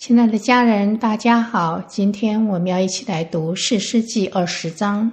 亲爱的家人，大家好，今天我们要一起来读士师记20章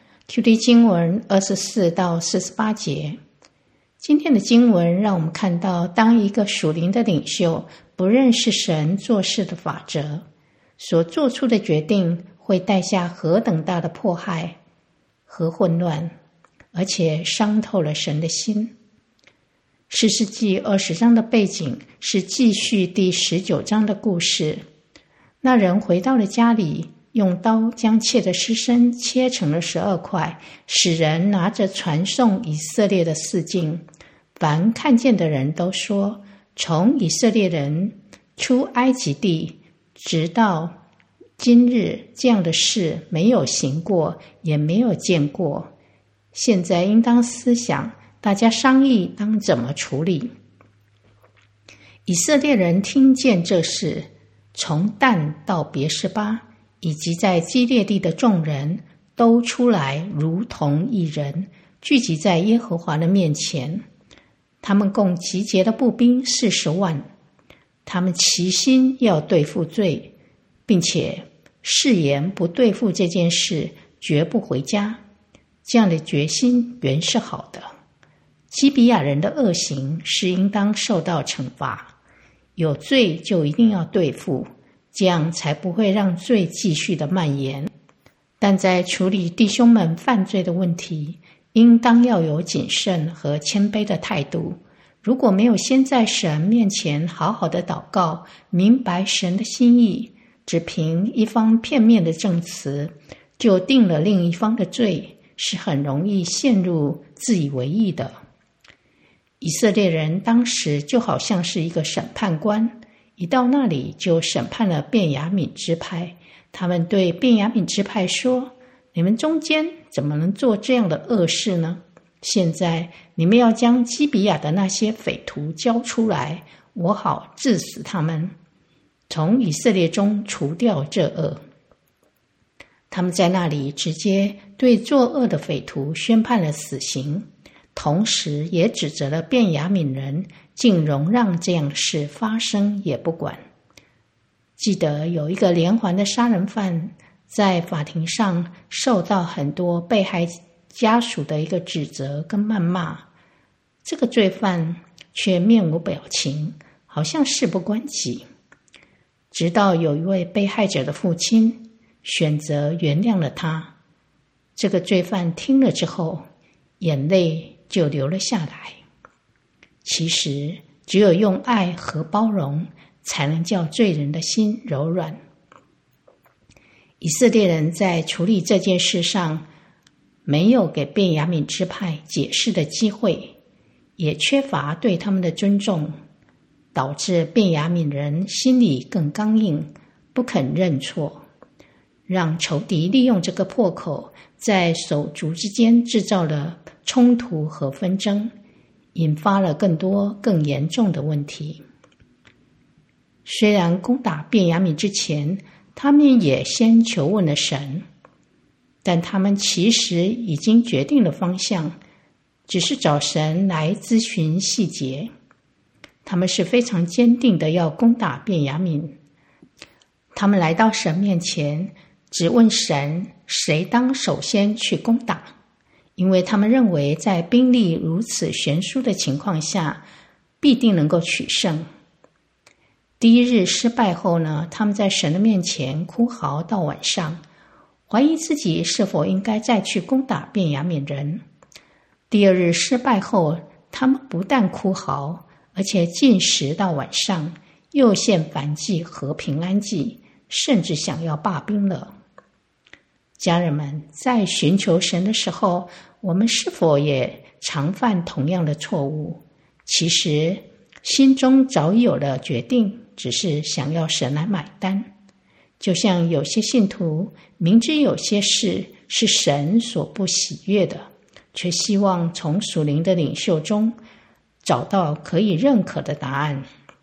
QD 经文24到48节。今天的经文让我们看到，当一个属灵的领袖不认识神做事的法则，所做出的决定会带下何等大的迫害和混乱，而且伤透了神的心。士师记20章的背景是继续第19章的故事。那人回到了家里，用刀将妾的尸身切成了12块，使人拿着传颂以色列的四境。凡看见的人都说，从以色列人出埃及地直到今日，这样的事没有行过，也没有见过。现在应当思想，大家商议当怎么处理。以色列人听见这事，从但到别是巴，以及在基列地的众人都出来，如同一人，聚集在耶和华的面前。他们共集结了步兵40万，他们齐心要对付罪，并且誓言不对付这件事，绝不回家。这样的决心原是好的。基比亚人的恶行是应当受到惩罚，有罪就一定要对付，这样才不会让罪继续的蔓延。但在处理弟兄们犯罪的问题，应当要有谨慎和谦卑的态度。如果没有先在神面前好好的祷告，明白神的心意，只凭一方片面的证词，就定了另一方的罪，是很容易陷入自以为意的。以色列人当时就好像是一个审判官，一到那里就审判了便雅悯支派。他们对便雅悯支派说，你们中间怎么能做这样的恶事呢？现在你们要将基比亚的那些匪徒交出来，我好治死他们，从以色列中除掉这恶。他们在那里直接对作恶的匪徒宣判了死刑，同时也指责了便雅悯人竟容让这样的事发生也不管。记得有一个连环的杀人犯在法庭上受到很多被害家属的一个指责跟谩骂，这个罪犯却面无表情，好像事不关己。直到有一位被害者的父亲选择原谅了他，这个罪犯听了之后，眼泪就流了下来。其实只有用爱和包容，才能叫罪人的心柔软。以色列人在处理这件事上，没有给便雅悯支派解释的机会，也缺乏对他们的尊重，导致便雅悯人心里更刚硬，不肯认错，让仇敌利用这个破口，在手足之间制造了冲突和纷争，引发了更多更严重的问题。虽然攻打便雅悯之前，他们也先求问了神，但他们其实已经决定了方向，只是找神来咨询细节。他们是非常坚定的要攻打便雅悯。他们来到神面前，只问神谁当首先去攻打，因为他们认为在兵力如此悬殊的情况下，必定能够取胜。第一日失败后呢，他们在神的面前哭嚎到晚上，怀疑自己是否应该再去攻打便雅悯人。第二日失败后，他们不但哭嚎，而且禁食到晚上，又献燔祭和平安祭，甚至想要罢兵了。家人们，在寻求神的时候，我们是否也常犯同样的错误？其实心中早已有了决定，只是想要神来买单。就像有些信徒明知有些事是神所不喜悦的，却希望从属灵的领袖中找到可以认可的答案。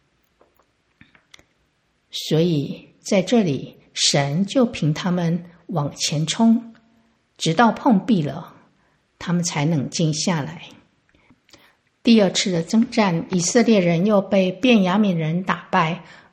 所以在这里，神就凭他们往前冲，直到碰壁了，他们才冷静下来。第二次的征战，以色列人又被便雅悯人打败，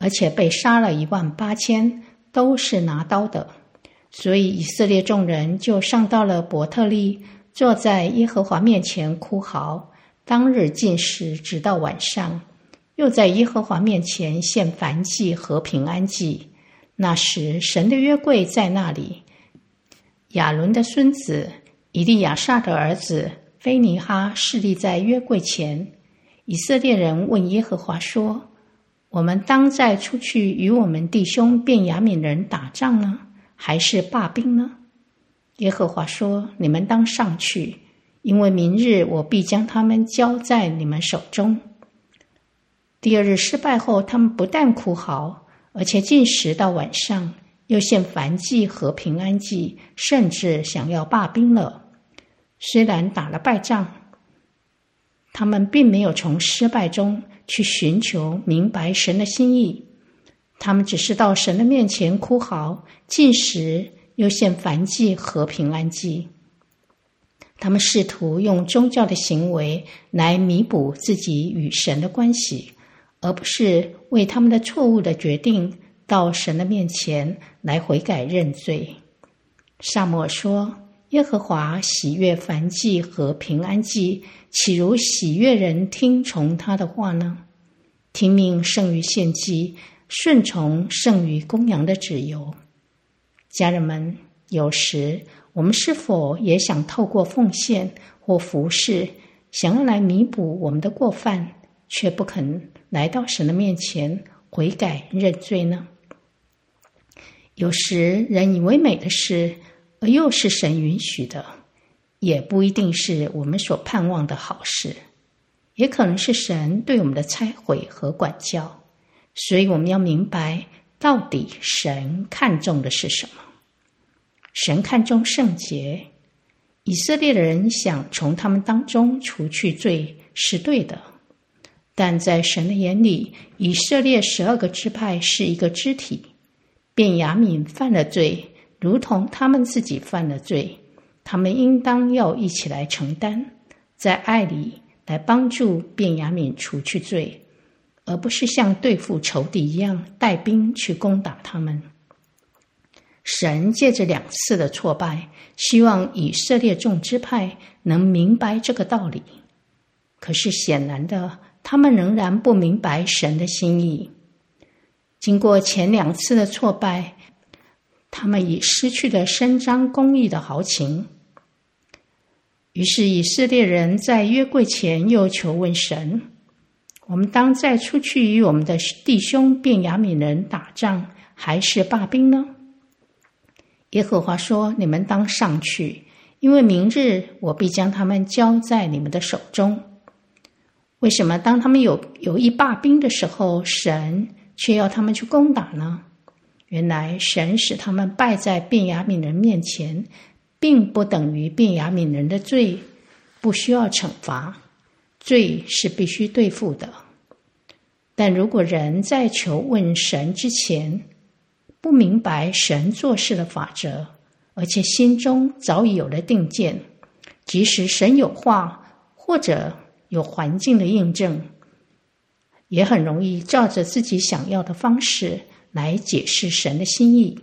而且被杀了18000，都是拿刀的。所以以色列众人就上到了伯特利，坐在耶和华面前哭嚎，当日禁食直到晚上，又在耶和华面前献燔祭和平安祭。那时神的约柜在那里，亚伦的孙子以利亚撒的儿子菲尼哈侍立在约柜前。以色列人问耶和华说：我们当再出去与我们弟兄便雅悯人打仗呢，还是罢兵呢？耶和华说：你们当上去，因为明日我必将他们交在你们手中。第二日失败后，他们不但哭嚎，而且禁食到晚上，又献燔祭和平安祭，甚至想要罢兵了。虽然打了败仗，他们并没有从失败中去寻求明白神的心意，他们只是到神的面前哭嚎，禁食，又献燔祭和平安祭。他们试图用宗教的行为来弥补自己与神的关系，而不是为他们的错误的决定到神的面前来悔改认罪。撒母耳说：耶和华喜悦燔祭和平安祭，岂如喜悦人听从他的话呢？听命胜于献祭，顺从胜于公羊的脂油。家人们，有时我们是否也想透过奉献或服事，想要来弥补我们的过犯，却不肯来到神的面前悔改认罪呢？有时人以为美的事，而又是神允许的，也不一定是我们所盼望的好事，也可能是神对我们的拆毁和管教。所以我们要明白，到底神看重的是什么。神看重圣洁，以色列的人想从他们当中除去罪是对的，但在神的眼里，以色列12个支派是一个肢体，便雅悯犯了罪，如同他们自己犯了罪，他们应当要一起来承担，在爱里来帮助便雅悯除去罪，而不是像对付仇敌一样带兵去攻打他们。神借着2次的挫败，希望以色列众支派能明白这个道理。可是显然的，他们仍然不明白神的心意。经过前2次的挫败，他们已失去了伸张公义的豪情。于是以色列人在约柜前又求问神：我们当再出去与我们的弟兄便雅悯人打仗，还是罢兵呢？耶和华说：你们当上去，因为明日我必将他们交在你们的手中。为什么当他们有意罢兵的时候，神却要他们去攻打呢？原来神使他们败在便雅悯人面前，并不等于便雅悯人的罪不需要惩罚，罪是必须对付的。但如果人在求问神之前不明白神做事的法则，而且心中早已有了定见，即使神有话或者有环境的印证，也很容易照着自己想要的方式来解释神的心意。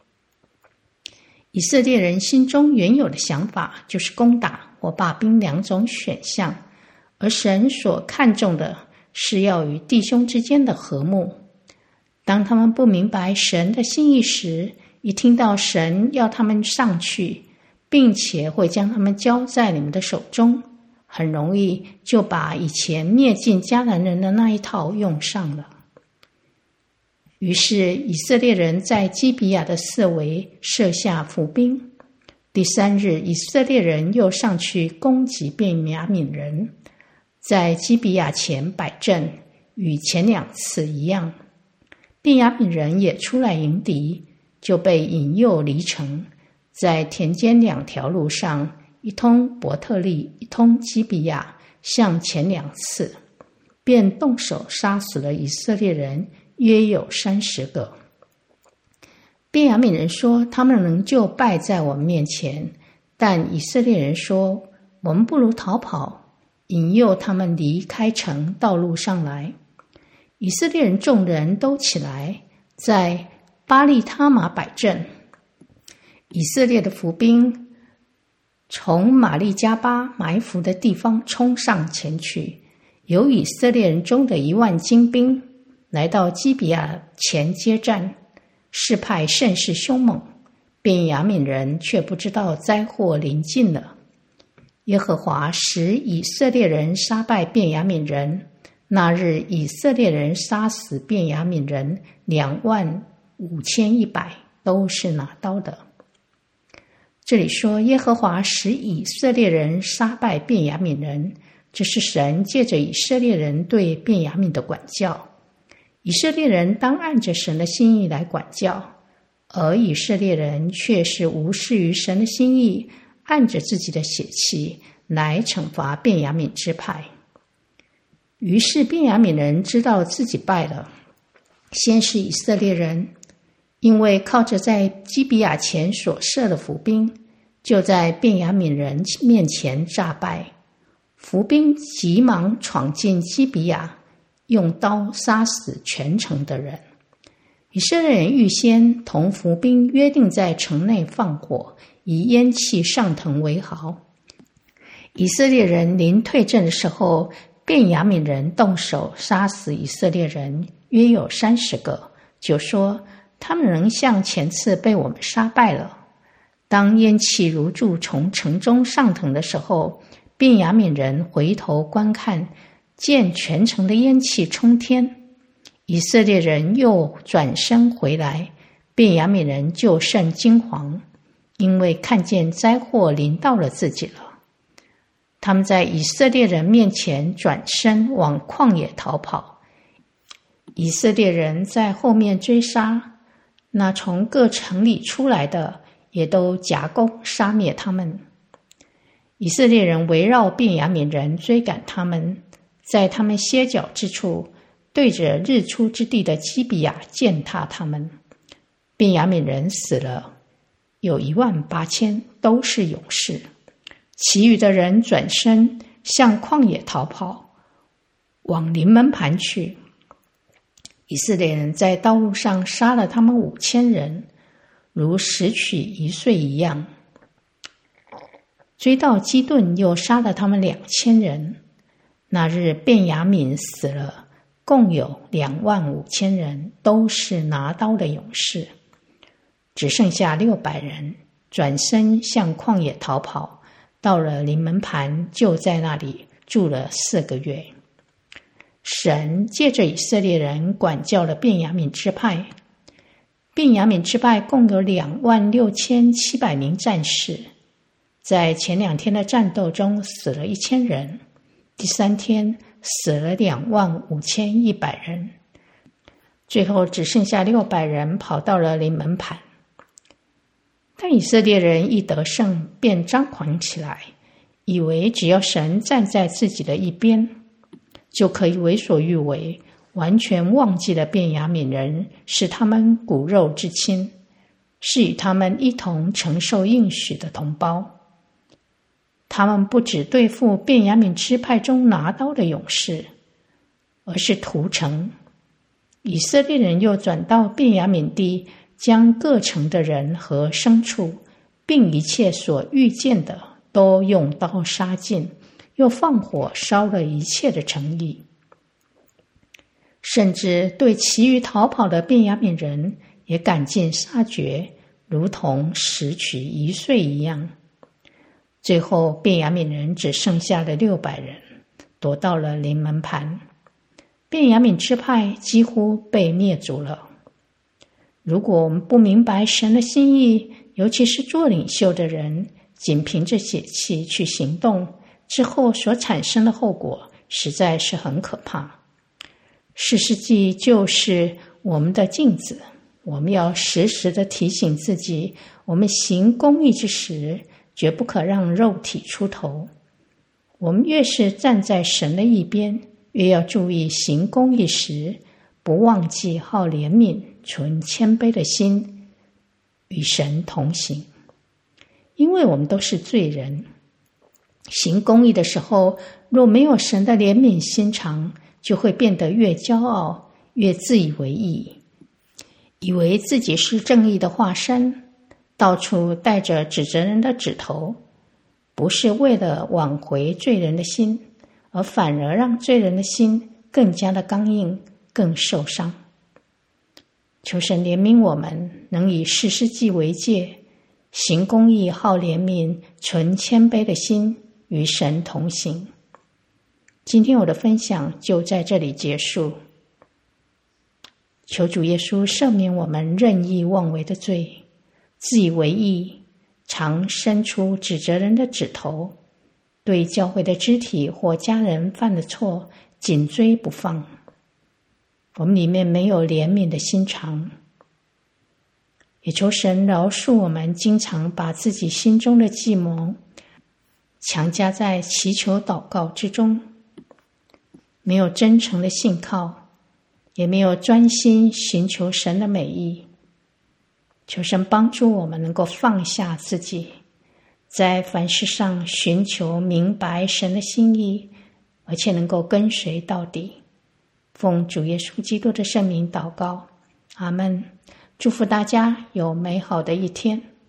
以色列人心中原有的想法就是攻打或罢兵2种选项，而神所看重的是要与弟兄之间的和睦。当他们不明白神的心意时，一听到神要他们上去，并且会将他们交在你们的手中，很容易就把以前灭尽迦南人的那一套用上了。于是以色列人在基比亚的四围设下伏兵。第3日，以色列人又上去攻击便雅悯人，在基比亚前摆阵，与前2次一样。便雅悯人也出来迎敌，就被引诱离城，在田间2条路上，一通伯特利，一通基比亚，像前2次，便动手杀死了以色列人约有30个。便雅悯人说，他们仍旧败在我们面前，但以色列人说，我们不如逃跑，引诱他们离开城到路上来。 以色列人众人都起来，在巴利他玛摆阵。以色列的伏兵从玛利加巴埋伏的地方冲上前去，有以色列人中的10000精兵来到基比亚前接战，势派甚是凶猛，便雅悯人却不知道灾祸临近了。耶和华使以色列人杀败便雅悯人，那日以色列人杀死便雅悯人25100，都是拿刀的。这里说耶和华使以色列人杀败便雅悯人，这是神借着以色列人对便雅悯的管教。以色列人当按着神的心意来管教，而以色列人却是无视于神的心意，按着自己的血气来惩罚便雅悯支派。于是便雅悯人知道自己败了，先是以色列人，因为靠着在基比亚前所设的伏兵，就在便雅悯人面前诈败。伏兵急忙闯进基比亚，用刀杀死全城的人。以色列人预先同伏兵约定在城内放火，以烟气上腾为豪。以色列人临退阵的时候，便雅悯人动手杀死以色列人约有30个，就说他们仍像前次被我们杀败了。当烟气如柱从城中上腾的时候，便雅悯人回头观看，见全城的烟气冲天。以色列人又转身回来，便雅悯人就甚惊惶，因为看见灾祸临到了自己了。他们在以色列人面前转身往旷野逃跑，以色列人在后面追杀，那从各城里出来的也都夹攻杀灭他们。以色列人围绕便雅悯人追赶他们，在他们歇脚之处，对着日出之地的基比亚践踏他们。便雅悯人死了，有18000，都是勇士。其余的人转身向旷野逃跑，往临门盘去。以色列人在道路上杀了他们5000人，如拾取1岁一样。追到基顿，又杀了他们2000人。那日便雅悯死了，共有25000人，都是拿刀的勇士。只剩下600人，转身向旷野逃跑，到了临门盘，就在那里住了4个月。神借着以色列人管教了便雅悯支派。便雅悯支派共有26700名战士，在前2天的战斗中死了1000人，第3天死了25100人，最后只剩下600人跑到了临门盘。但以色列人一得胜，便张狂起来，以为只要神站在自己的一边，就可以为所欲为，完全忘记了便雅悯人是他们骨肉之亲，是与他们一同承受应许的同胞。他们不只对付便雅悯支派中拿刀的勇士，而是屠城。以色列人又转到便雅悯地，将各城的人和牲畜，并一切所遇见的，都用刀杀尽，又放火烧了一切的城邑。甚至对其余逃跑的便雅悯人也赶尽杀绝，如同拾取1岁一样。最后便雅悯人只剩下了600人，躲到了临门盘。便雅悯支派几乎被灭族了。如果我们不明白神的心意，尤其是做领袖的人，仅凭着血气去行动，之后所产生的后果实在是很可怕。士师记就是我们的镜子，我们要时时的提醒自己，我们行公义之时，绝不可让肉体出头。我们越是站在神的一边，越要注意行公义时，不忘记好怜悯，存谦卑的心，与神同行。因为我们都是罪人，行公义的时候，若没有神的怜悯心肠，就会变得越骄傲， 越自以为意，以为自己是正义的化身，到处带着指责人的指头，不是为了挽回罪人的心，而反而让罪人的心更加的刚硬，更受伤。求神怜悯我们，能以士师记为戒，行公义、好怜悯、存谦卑的心，与神同行。今天我的分享就在这里结束。求主耶稣赦免我们任意妄为的罪，自以为义，常伸出指责人的指头，对教会的肢体或家人犯的错紧追不放。我们里面没有怜悯的心肠，也求神饶恕我们经常把自己心中的计谋强加在祈求祷告之中，没有真诚的信靠，也没有专心寻求神的美意。求神帮助我们能够放下自己，在凡事上寻求明白神的心意，而且能够跟随到底。奉主耶稣基督的圣名祷告，阿们。祝福大家有美好的一天。